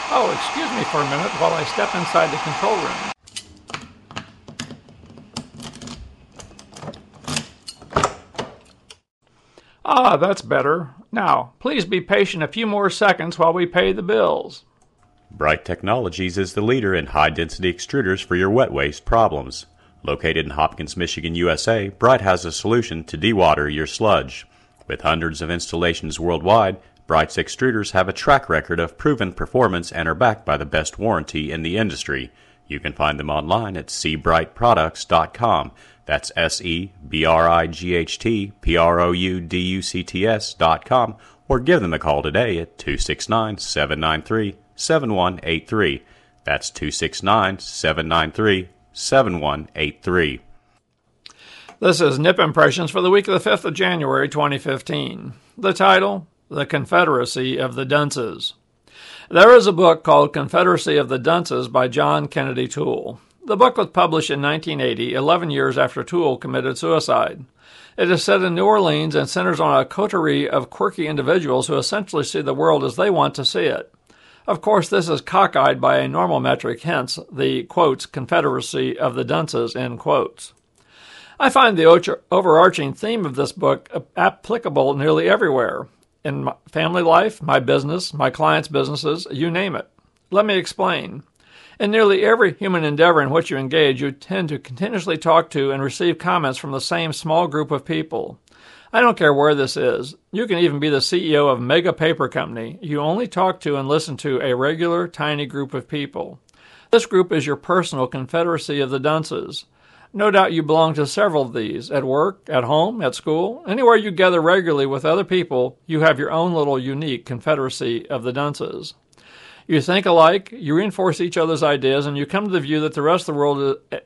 Oh, excuse me for a minute while I step inside the control room. Ah, that's better. Now, please be patient a few more seconds while we pay the bills. Bright Technologies is the leader in high-density extruders for your wet waste problems. Located in Hopkins, Michigan, USA, Bright has a solution to dewater your sludge. With hundreds of installations worldwide, Bright's extruders have a track record of proven performance and are backed by the best warranty in the industry. You can find them online at sebrightproducts.com. That's SEBRIGHTPROUDUCTS.com, or give them a call today at 269-793-7183. That's 269-793-7183. This is Nip Impressions for the week of the 5th of January, 2015. The title, The Confederacy of the Dunces. There is a book called Confederacy of the Dunces by John Kennedy Toole. The book was published in 1980, 11 years after Toole committed suicide. It is set in New Orleans and centers on a coterie of quirky individuals who essentially see the world as they want to see it. Of course, this is cockeyed by a normal metric, hence the, quotes, Confederacy of the Dunces, end quotes. I find the overarching theme of this book applicable nearly everywhere. In my family life, my business, my clients' businesses, you name it. Let me explain. In nearly every human endeavor in which you engage, you tend to continuously talk to and receive comments from the same small group of people. I don't care where this is. You can even be the CEO of a mega paper company. You only talk to and listen to a regular, tiny group of people. This group is your personal Confederacy of the Dunces. No doubt you belong to several of these. At work, at home, at school, anywhere you gather regularly with other people, you have your own little unique Confederacy of the Dunces. You think alike, you reinforce each other's ideas, and you come to the view that the rest of the world is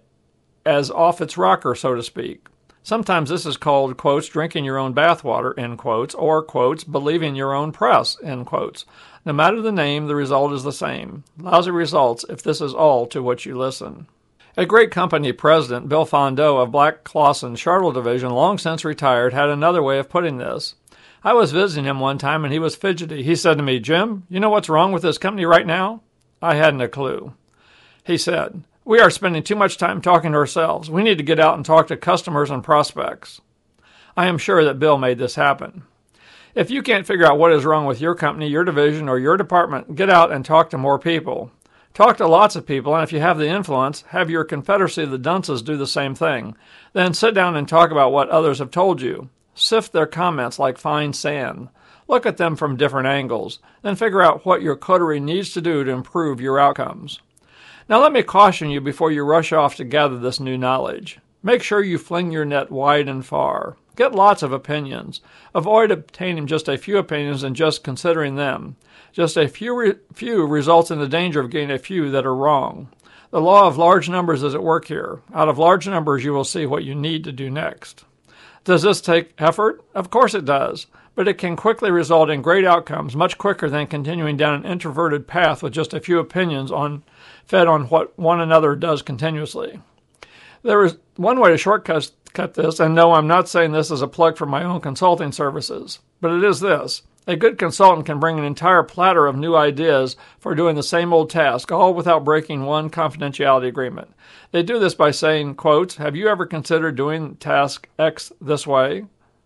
as off its rocker, so to speak. Sometimes this is called, quotes, drinking your own bathwater, end quotes, or, quotes, believing your own press, end quotes. No matter the name, the result is the same. Lousy results if this is all to which you listen. A great company president, Bill Fondeau of Black Clawson Chartle Division, long since retired, had another way of putting this. I was visiting him one time and he was fidgety. He said to me, "Jim, you know what's wrong with this company right now?" I hadn't a clue. He said, "We are spending too much time talking to ourselves. We need to get out and talk to customers and prospects." I am sure that Bill made this happen. If you can't figure out what is wrong with your company, your division, or your department, get out and talk to more people. Talk to lots of people, and if you have the influence, have your Confederacy of the Dunces do the same thing. Then sit down and talk about what others have told you. Sift their comments like fine sand. Look at them from different angles. Then figure out what your coterie needs to do to improve your outcomes. Now let me caution you before you rush off to gather this new knowledge. Make sure you fling your net wide and far. Get lots of opinions. Avoid obtaining just a few opinions and just considering them. Just a few results in the danger of getting a few that are wrong. The law of large numbers is at work here. Out of large numbers, you will see what you need to do next. Does this take effort? Of course it does, but it can quickly result in great outcomes, much quicker than continuing down an introverted path with just a few opinions fed on what one another does continuously. There is one way to shortcut this, and no, I'm not saying this as a plug for my own consulting services, but it is this. A good consultant can bring an entire platter of new ideas for doing the same old task, all without breaking one confidentiality agreement. They do this by saying, quotes, "Have you ever considered doing task X this way?"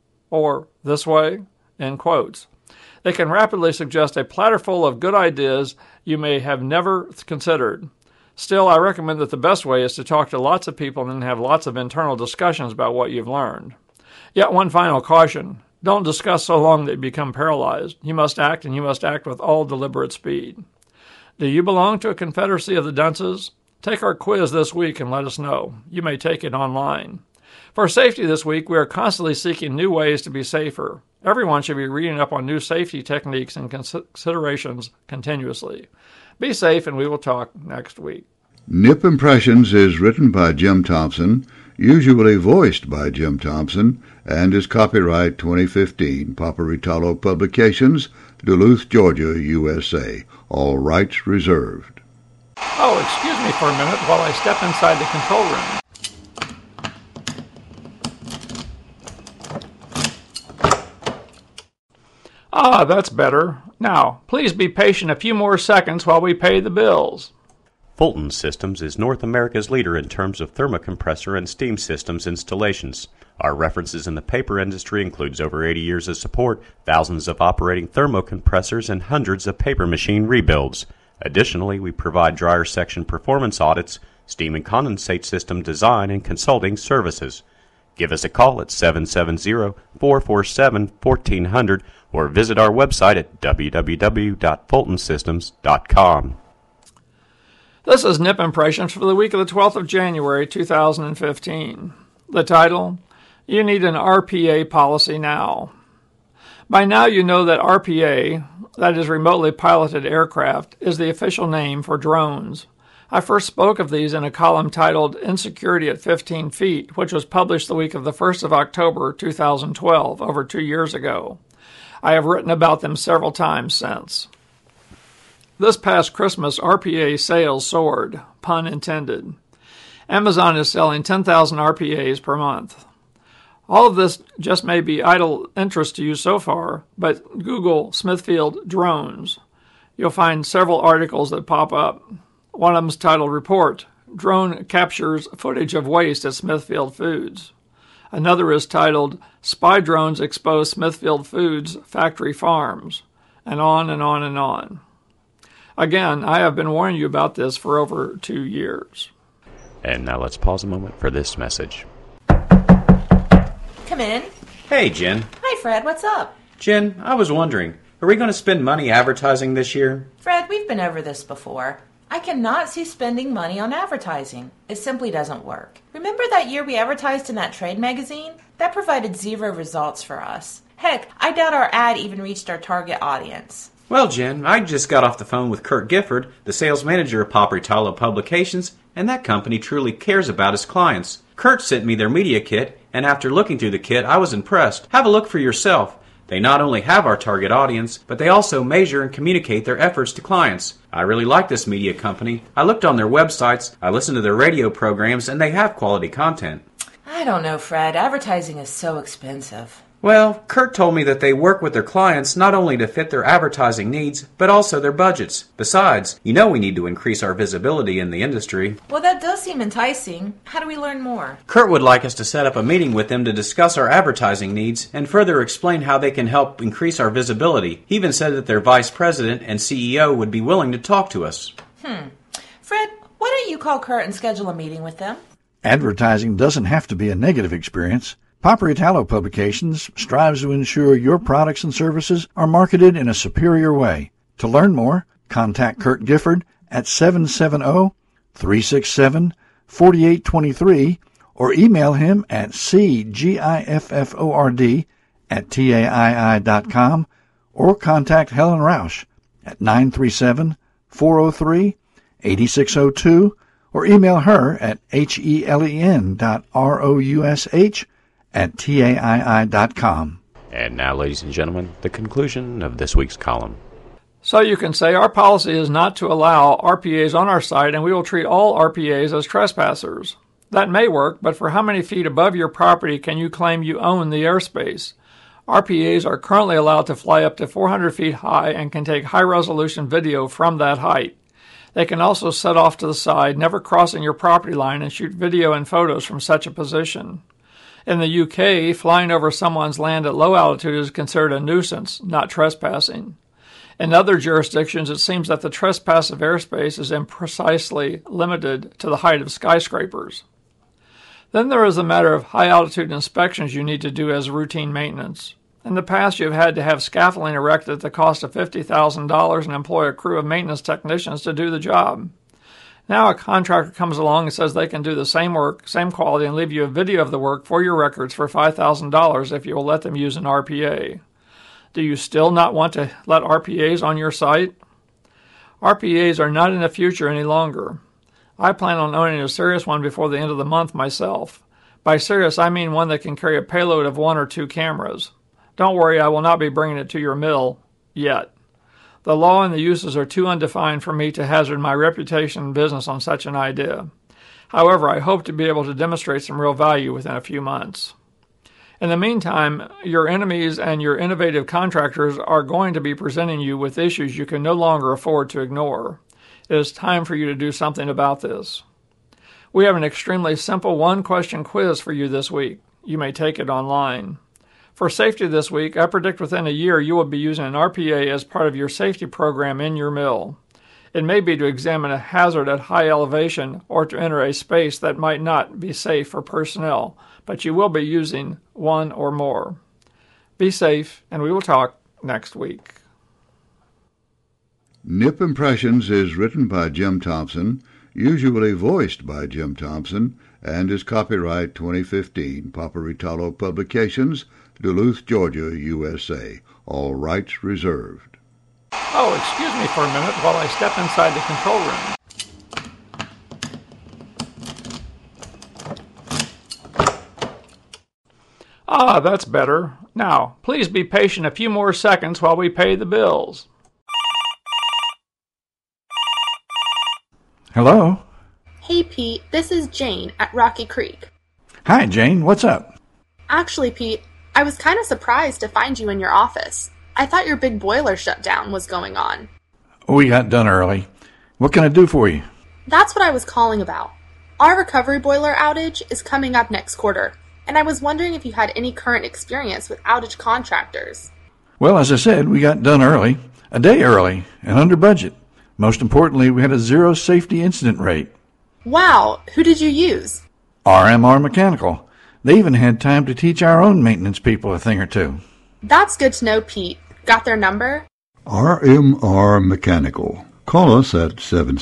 Or this way? End quotes. They can rapidly suggest a platter full of good ideas you may have never considered. Still, I recommend that the best way is to talk to lots of people and then have lots of internal discussions about what you've learned. Yet one final caution. Don't discuss so long that you become paralyzed. You must act, and you must act with all deliberate speed. Do you belong to a Confederacy of the Dunces? Take our quiz this week and let us know. You may take it online. For safety this week, we are constantly seeking new ways to be safer. Everyone should be reading up on new safety techniques and considerations continuously. Be safe, and we will talk next week. Nip Impressions is written by Jim Thompson, usually voiced by Jim Thompson, and is copyright 2015, Paparitalo Publications, Duluth, Georgia, USA. All rights reserved. Oh, excuse me for a minute while I step inside the control room. Ah, that's better. Now, please be patient a few more seconds while we pay the bills. Fulton Systems is North America's leader in terms of thermocompressor and steam systems installations. Our references in the paper industry includes over 80 years of support, thousands of operating thermocompressors, and hundreds of paper machine rebuilds. Additionally, we provide dryer section performance audits, steam and condensate system design, and consulting services. Give us a call at 770-447-1400 or visit our website at www.fultonsystems.com. This is Nip Impressions for the week of the 12th of January, 2015. The title, You Need an RPA Policy Now. By now you know that RPA, that is remotely piloted aircraft, is the official name for drones. I first spoke of these in a column titled Insecurity at 15 Feet, which was published the week of the 1st of October, 2012, over 2 years ago. I have written about them several times since. This past Christmas, RPA sales soared, pun intended. Amazon is selling 10,000 RPAs per month. All of this just may be idle interest to you so far, but Google Smithfield drones. You'll find several articles that pop up. One of them is titled Report, Drone Captures Footage of Waste at Smithfield Foods. Another is titled Spy Drones Expose Smithfield Foods Factory Farms, and on and on and on. Again, I have been warning you about this for over 2 years. And now let's pause a moment for this message. Come in. Hey, Jen. Hi, Fred. What's up? Jen, I was wondering, are we going to spend money advertising this year? Fred, we've been over this before. I cannot see spending money on advertising. It simply doesn't work. Remember that year we advertised in that trade magazine? That provided 0 results for us. Heck, I doubt our ad even reached our target audience. Well, Jen, I just got off the phone with Kurt Gifford, the sales manager of Paperitalo Publications, and that company truly cares about its clients. Kurt sent me their media kit, and after looking through the kit, I was impressed. Have a look for yourself. They not only have our target audience, but they also measure and communicate their efforts to clients. I really like this media company. I looked on their websites, I listened to their radio programs, and they have quality content. I don't know, Fred. Advertising is so expensive. Well, Kurt told me that they work with their clients not only to fit their advertising needs, but also their budgets. Besides, you know we need to increase our visibility in the industry. Well, that does seem enticing. How do we learn more? Kurt would like us to set up a meeting with them to discuss our advertising needs and further explain how they can help increase our visibility. He even said that their vice president and CEO would be willing to talk to us. Fred, why don't you call Kurt and schedule a meeting with them? Advertising doesn't have to be a negative experience. Paperitalo Publications strives to ensure your products and services are marketed in a superior way. To learn more, contact Kurt Gifford at 770-367-4823 or email him at cgifford@taii.com or contact Helen Rausch at 937-403-8602 or email her at helen.roush@taii.com. And now, ladies and gentlemen, the conclusion of this week's column. So you can say our policy is not to allow RPAs on our site, and we will treat all RPAs as trespassers. That may work, but for how many feet above your property can you claim you own the airspace? RPAs are currently allowed to fly up to 400 feet high and can take high-resolution video from that height. They can also set off to the side, never crossing your property line, and shoot video and photos from such a position. In the UK, flying over someone's land at low altitude is considered a nuisance, not trespassing. In other jurisdictions, it seems that the trespass of airspace is imprecisely limited to the height of skyscrapers. Then there is the matter of high-altitude inspections you need to do as routine maintenance. In the past, you've had to have scaffolding erected at the cost of $50,000 and employ a crew of maintenance technicians to do the job. Now a contractor comes along and says they can do the same work, same quality, and leave you a video of the work for your records for $5,000 if you will let them use an RPA. Do you still not want to let RPAs on your site? RPAs are not in the future any longer. I plan on owning a serious one before the end of the month myself. By serious, I mean one that can carry a payload of 1 or 2 cameras. Don't worry, I will not be bringing it to your mill yet. The law and the uses are too undefined for me to hazard my reputation and business on such an idea. However, I hope to be able to demonstrate some real value within a few months. In the meantime, your enemies and your innovative contractors are going to be presenting you with issues you can no longer afford to ignore. It is time for you to do something about this. We have an extremely simple one-question quiz for you this week. You may take it online. For safety this week, I predict within a year you will be using an RPA as part of your safety program in your mill. It may be to examine a hazard at high elevation or to enter a space that might not be safe for personnel, but you will be using one or more. Be safe, and we will talk next week. Nip Impressions is written by Jim Thompson, usually voiced by Jim Thompson, and is copyright 2015, Paparitalo Publications, Duluth, Georgia, USA. All rights reserved. Oh, excuse me for a minute while I step inside the control room. Ah, that's better. Now, please be patient a few more seconds while we pay the bills. Hello? Hey, Pete, this is Jane at Rocky Creek. Hi, Jane. What's up? Actually, Pete, I was kind of surprised to find you in your office. I thought your big boiler shutdown was going on. We got done early. What can I do for you? That's what I was calling about. Our recovery boiler outage is coming up next quarter, and I was wondering if you had any current experience with outage contractors. Well, as I said, we got done early, a day early, and under budget. Most importantly, we had a zero safety incident rate. Wow, who did you use? RMR Mechanical. They even had time to teach our own maintenance people a thing or two. That's good to know, Pete. Got their number? RMR Mechanical. Call us at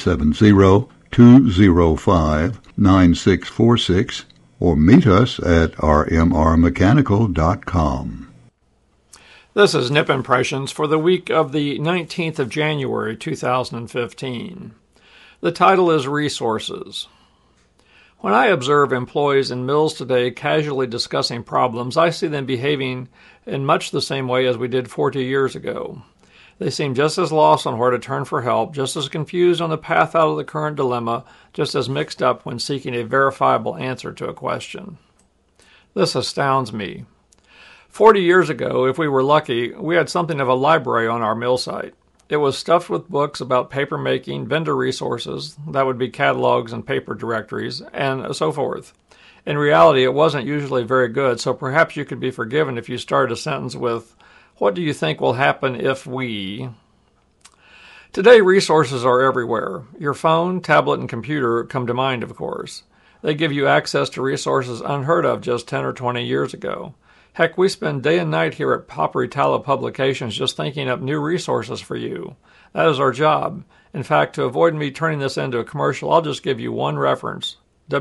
770-205-9646 or meet us at rmrmechanical.com. This is Nip Impressions for the week of the 19th of January, 2015. The title is Resources. When I observe employees in mills today casually discussing problems, I see them behaving in much the same way as we did 40 years ago. They seem just as lost on where to turn for help, just as confused on the path out of the current dilemma, just as mixed up when seeking a verifiable answer to a question. This astounds me. 40 years ago, if we were lucky, we had something of a library on our mill site. It was stuffed with books about paper making, vendor resources, that would be catalogs and paper directories, and so forth. In reality, it wasn't usually very good, so perhaps you could be forgiven if you started a sentence with, "What do you think will happen if we..." Today, resources are everywhere. Your phone, tablet, and computer come to mind, of course. They give you access to resources unheard of just 10 or 20 years ago. Heck, we spend day and night here at Paparitalo Publications just thinking up new resources for you. That is our job. In fact, to avoid me turning this into a commercial, I'll just give you one reference,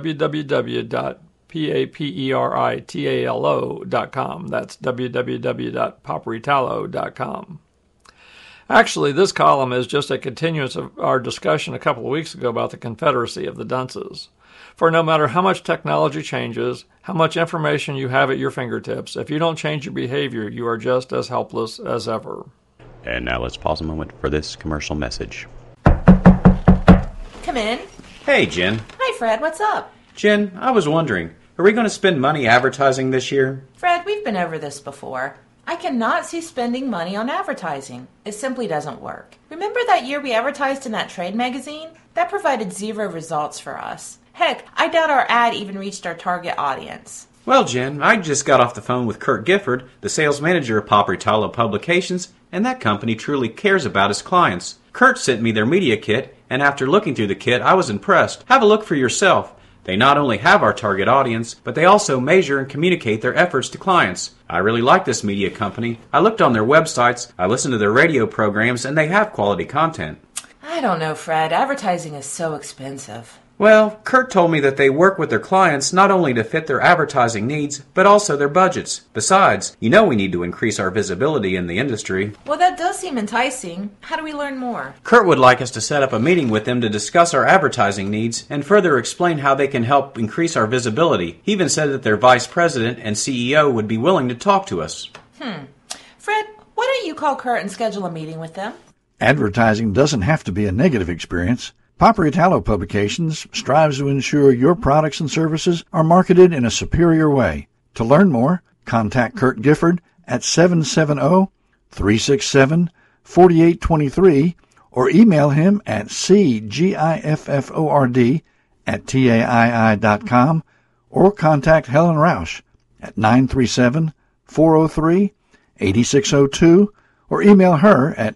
www.paperitalo.com. That's www.paparitalo.com. Actually, this column is just a continuance of our discussion a couple of weeks ago about the Confederacy of the Dunces. For no matter how much technology changes, how much information you have at your fingertips, if you don't change your behavior, you are just as helpless as ever. And now let's pause a moment for this commercial message. Come in. Hey, Jen. Hi, Fred. What's up? Jen, I was wondering, are we going to spend money advertising this year? Fred, we've been over this before. I cannot see spending money on advertising. It simply doesn't work. Remember that year we advertised in that trade magazine? That provided zero results for us. Heck, I doubt our ad even reached our target audience. Well, Jen, I just got off the phone with Kurt Gifford, the sales manager of Paparitalo Publications, and that company truly cares about its clients. Kurt sent me their media kit, and after looking through the kit, I was impressed. Have a look for yourself. They not only have our target audience, but they also measure and communicate their efforts to clients. I really like this media company. I looked on their websites, I listened to their radio programs, and they have quality content. I don't know, Fred. Advertising is so expensive. Well, Kurt told me that they work with their clients not only to fit their advertising needs, but also their budgets. Besides, we need to increase our visibility in the industry. Well, that does seem enticing. How do we learn more? Kurt would like us to set up a meeting with them to discuss our advertising needs and further explain how they can help increase our visibility. He even said that their vice president and CEO would be willing to talk to us. Fred, why don't you call Kurt and schedule a meeting with them? Advertising doesn't have to be a negative experience. Paparitalo Publications strives to ensure your products and services are marketed in a superior way. To learn more, Contact Kurt Gifford at 770-367-4823 or email him at cgifford@taii.com or contact Helen Roush at 937-403-8602 or email her at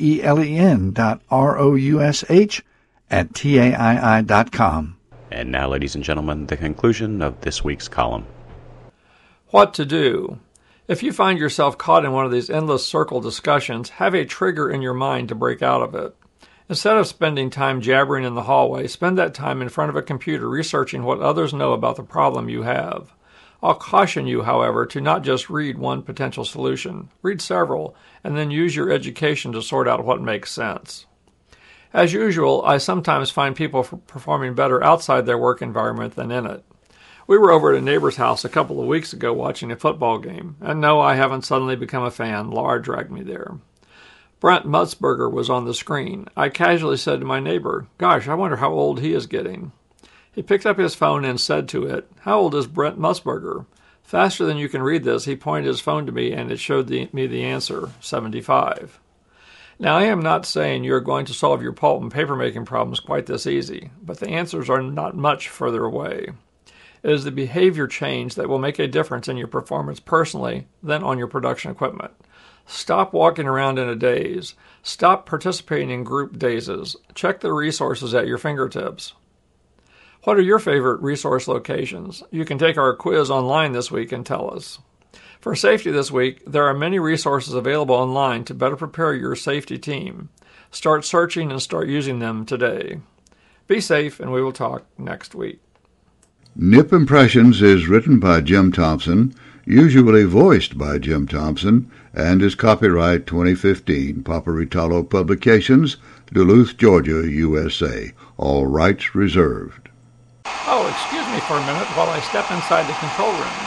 helen.roush@taii.com. And now, ladies and gentlemen, the conclusion of this week's column. What to do? If you find yourself caught in one of these endless circle discussions, have a trigger in your mind to break out of it. Instead of spending time jabbering in the hallway, spend that time in front of a computer researching what others know about the problem you have. I'll caution you, however, to not just read one potential solution. Read several, and then use your education to sort out what makes sense. As usual, I sometimes find people performing better outside their work environment than in it. We were over at a neighbor's house a couple of weeks ago watching a football game, and no, I haven't suddenly become a fan. Laura dragged me there. Brent Musburger was on the screen. I casually said to my neighbor, "Gosh, I wonder how old he is getting." He picked up his phone and said to it, "How old is Brent Musburger?" Faster than you can read this, he pointed his phone to me and it showed me the answer, 75. Now, I am not saying you're going to solve your pulp and paper making problems quite this easy, but the answers are not much further away. It is the behavior change that will make a difference in your performance personally than on your production equipment. Stop walking around in a daze. Stop participating in group dazes. Check the resources at your fingertips. What are your favorite resource locations? You can take our quiz online this week and tell us. For safety this week, there are many resources available online to better prepare your safety team. Start searching and start using them today. Be safe, and we will talk next week. Nip Impressions is written by Jim Thompson, usually voiced by Jim Thompson, and is copyright 2015, Paparitalo Publications, Duluth, Georgia, USA. All rights reserved. Oh, excuse me for a minute while I step inside the control room.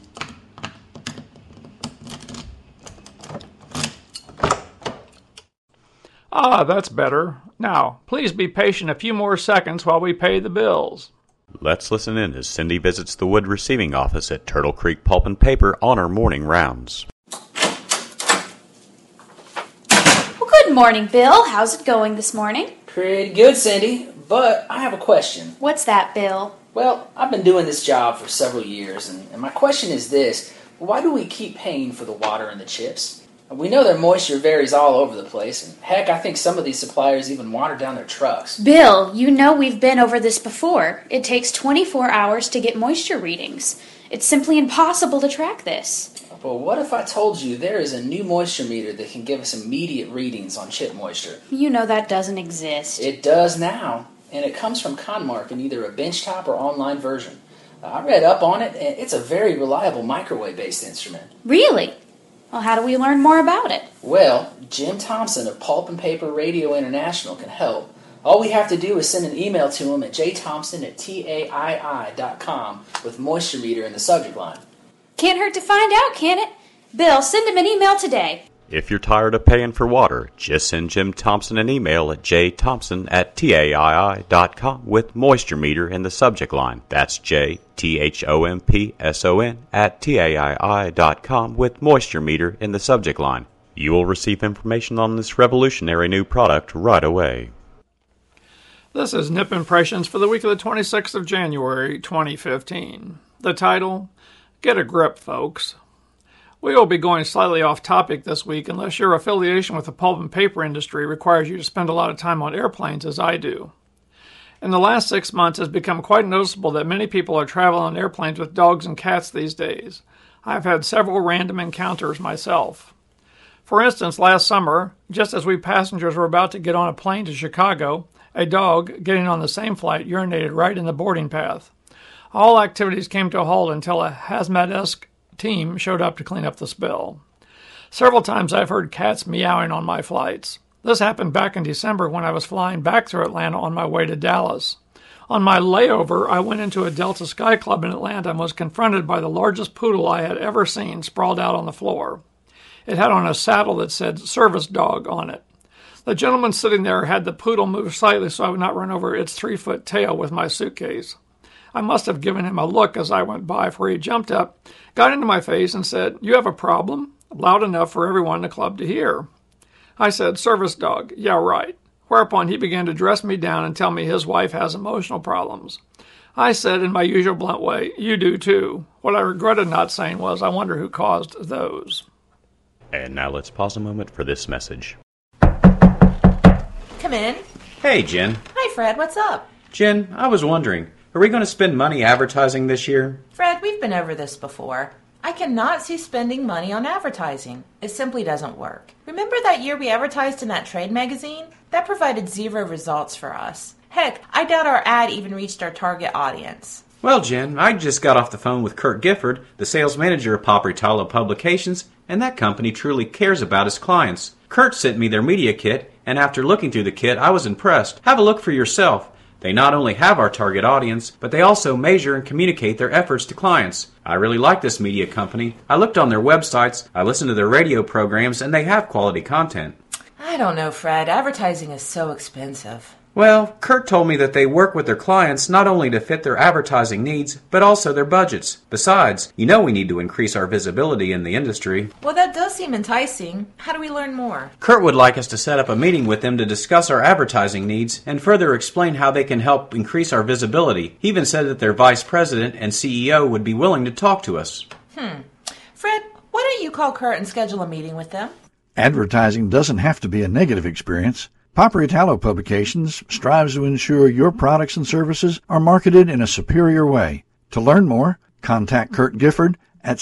Ah, that's better. Now, please be patient a few more seconds while we pay the bills. Let's listen in as Cindy visits the wood receiving office at Turtle Creek Pulp and Paper on her morning rounds. Well, good morning, Bill. How's it going this morning? Pretty good, Cindy, but I have a question. What's that, Bill? Well, I've been doing this job for several years, and my question is this. Why do we keep paying for the water and the chips? We know their moisture varies all over the place, and heck, I think some of these suppliers even water down their trucks. Bill, you know we've been over this before. It takes 24 hours to get moisture readings. It's simply impossible to track this. But what if I told you there is a new moisture meter that can give us immediate readings on chip moisture? You know that doesn't exist. It does now, and it comes from Conmark in either a benchtop or online version. I read up on it, and it's a very reliable microwave-based instrument. Really? Well, how do we learn more about it? Well, Jim Thompson of Pulp and Paper Radio International can help. All we have to do is send an email to him at jthompson@taii.com with moisture meter in the subject line. Can't hurt to find out, can it? Bill, send him an email today. If you're tired of paying for water, just send Jim Thompson an email at jthompson@taii.com with moisture meter in the subject line. That's jthompson@taii.com with moisture meter in the subject line. You will receive information on this revolutionary new product right away. This is Nip Impressions for the week of the 26th of January, 2015. The title, Get a Grip, Folks. We will be going slightly off topic this week unless your affiliation with the pulp and paper industry requires you to spend a lot of time on airplanes as I do. In the last 6 months, it has become quite noticeable that many people are traveling on airplanes with dogs and cats these days. I've had several random encounters myself. For instance, last summer, just as we passengers were about to get on a plane to Chicago, a dog, getting on the same flight, urinated right in the boarding path. All activities came to a halt until a hazmat-esque team showed up to clean up the spill. Several times I've heard cats meowing on my flights. This happened back in December when I was flying back through Atlanta on my way to Dallas. On my layover, I went into a Delta Sky Club in Atlanta and was confronted by the largest poodle I had ever seen sprawled out on the floor. It had on a saddle that said "Service Dog" on it. The gentleman sitting there had the poodle move slightly so I would not run over its 3-foot tail with my suitcase. I must have given him a look as I went by, for he jumped up, got into my face, and said, "You have a problem?" loud enough for everyone in the club to hear. I said, "Service dog, yeah, right." Whereupon he began to dress me down and tell me his wife has emotional problems. I said in my usual blunt way, "You do too." What I regretted not saying was, "I wonder who caused those." And now let's pause a moment for this message. Come in. Hey, Jen. Hi, Fred. What's up? Jen, I was wondering, are we going to spend money advertising this year? Fred, we've been over this before. I cannot see spending money on advertising. It simply doesn't work. Remember that year we advertised in that trade magazine? That provided 0 results for us. Heck, I doubt our ad even reached our target audience. Well, Jen, I just got off the phone with Kurt Gifford, the sales manager of Paupery Tallow Publications, and that company truly cares about its clients. Kurt sent me their media kit, and after looking through the kit, I was impressed. Have a look for yourself. They not only have our target audience, but they also measure and communicate their efforts to clients. I really like this media company. I looked on their websites, I listened to their radio programs, and they have quality content. I don't know, Fred. Advertising is so expensive. Well, Kurt told me that they work with their clients not only to fit their advertising needs, but also their budgets. Besides, you know we need to increase our visibility in the industry. Well, that does seem enticing. How do we learn more? Kurt would like us to set up a meeting with them to discuss our advertising needs and further explain how they can help increase our visibility. He even said that their vice president and CEO would be willing to talk to us. Fred, why don't you call Kurt and schedule a meeting with them? Advertising doesn't have to be a negative experience. Paupery Tallow Publications strives to ensure your products and services are marketed in a superior way. To learn more, contact Kurt Gifford at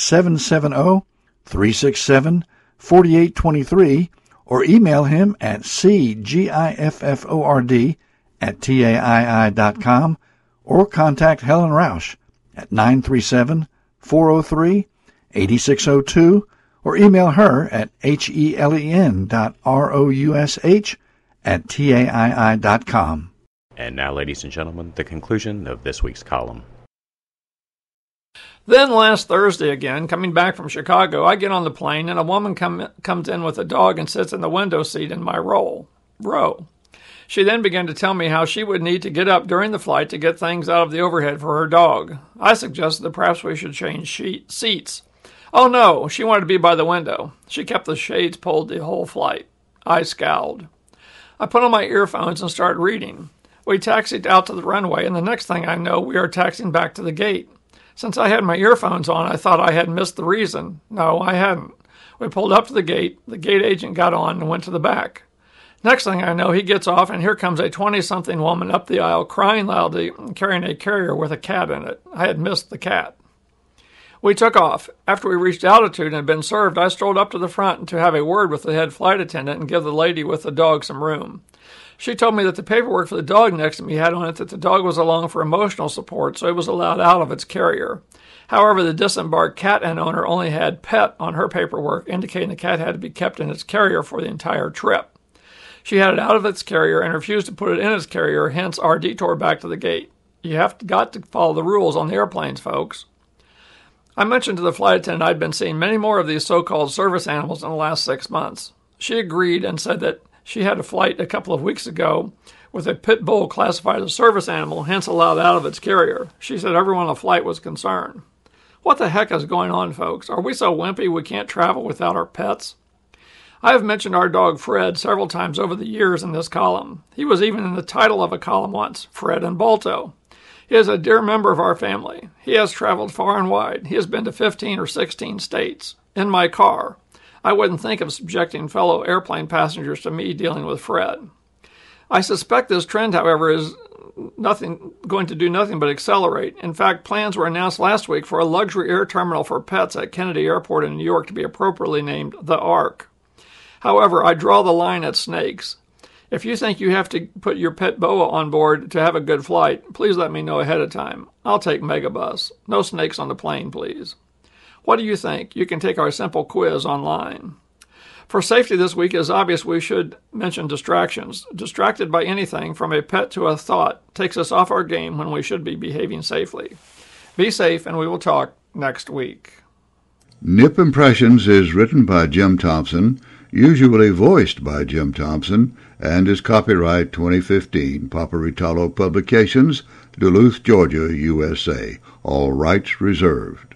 770-367-4823 or email him at cgifford@taii.com or contact Helen Roush at 937-403-8602 or email her at helen.roush@taii.com. And now, ladies and gentlemen, the conclusion of this week's column. Then last Thursday again, coming back from Chicago, I get on the plane and a woman comes in with a dog and sits in the window seat in my row. She then began to tell me how she would need to get up during the flight to get things out of the overhead for her dog. I suggested that perhaps we should change seats. Oh no, she wanted to be by the window. She kept the shades pulled the whole flight. I scowled. I put on my earphones and started reading. We taxied out to the runway, and the next thing I know, we are taxiing back to the gate. Since I had my earphones on, I thought I had missed the reason. No, I hadn't. We pulled up to the gate agent got on and went to the back. Next thing I know, he gets off, and here comes a 20-something woman up the aisle, crying loudly and carrying a carrier with a cat in it. I had missed the cat. We took off. After we reached altitude and had been served, I strolled up to the front to have a word with the head flight attendant and give the lady with the dog some room. She told me that the paperwork for the dog next to me had on it that the dog was along for emotional support, so it was allowed out of its carrier. However, the disembarked cat owner only had pet on her paperwork, indicating the cat had to be kept in its carrier for the entire trip. She had it out of its carrier and refused to put it in its carrier, hence our detour back to the gate. You have got to follow the rules on the airplanes, folks. I mentioned to the flight attendant I'd been seeing many more of these so-called service animals in the last 6 months. She agreed and said that she had a flight a couple of weeks ago with a pit bull classified as a service animal, hence allowed out of its carrier. She said everyone on the flight was concerned. What the heck is going on, folks? Are we so wimpy we can't travel without our pets? I have mentioned our dog Fred several times over the years in this column. He was even in the title of a column once, Fred and Balto. He is a dear member of our family. He has traveled far and wide. He has been to 15 or 16 states. In my car. I wouldn't think of subjecting fellow airplane passengers to me dealing with Fred. I suspect this trend, however, is going to do nothing but accelerate. In fact, plans were announced last week for a luxury air terminal for pets at Kennedy Airport in New York to be appropriately named the Ark. However, I draw the line at snakes. If you think you have to put your pet boa on board to have a good flight, please let me know ahead of time. I'll take Megabus. No snakes on the plane, please. What do you think? You can take our simple quiz online. For safety this week, it is obvious we should mention distractions. Distracted by anything, from a pet to a thought, takes us off our game when we should be behaving safely. Be safe, and we will talk next week. Nip Impressions is written by Jim Thompson, usually voiced by Jim Thompson, and is copyright 2015, Paupery Tallow Publications, Duluth, Georgia, USA. All rights reserved.